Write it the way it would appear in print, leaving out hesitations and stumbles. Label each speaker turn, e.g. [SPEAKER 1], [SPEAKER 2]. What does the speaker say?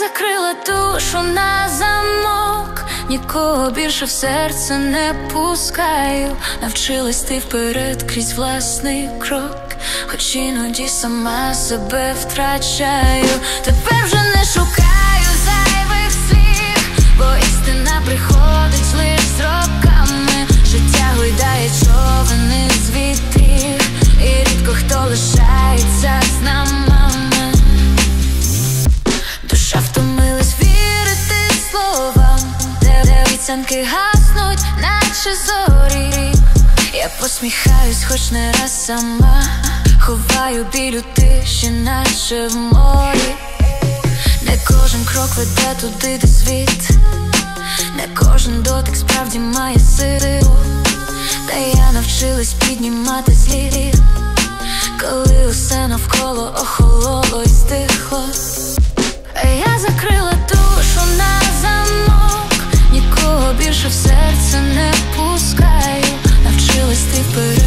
[SPEAKER 1] закрила душу на замок, нікого більше в серце не пускаю. Навчилась ти вперед крізь власний крок, хоч іноді сама себе втрачаю. Тепер вже не шукаю зайвих слів, бо істина приходить лиш з роками. Життя гойдає човни з вітрів, і рідко хто лишається з нами. Душа втомилась вірити словам, де обіцянки гаснуть, наче зорі. Я посміхаюсь, хоч не раз сама, ховаю біль у тиші, наче в морі. Не кожен крок веде туди, де світ, не кожен дотик справді має силу. Та я навчилась піднімати слід, коли усе навколо охололо і стихло. Я закрила душу на замок, нікого більше в серце не пускаю. Навчилась ти вперед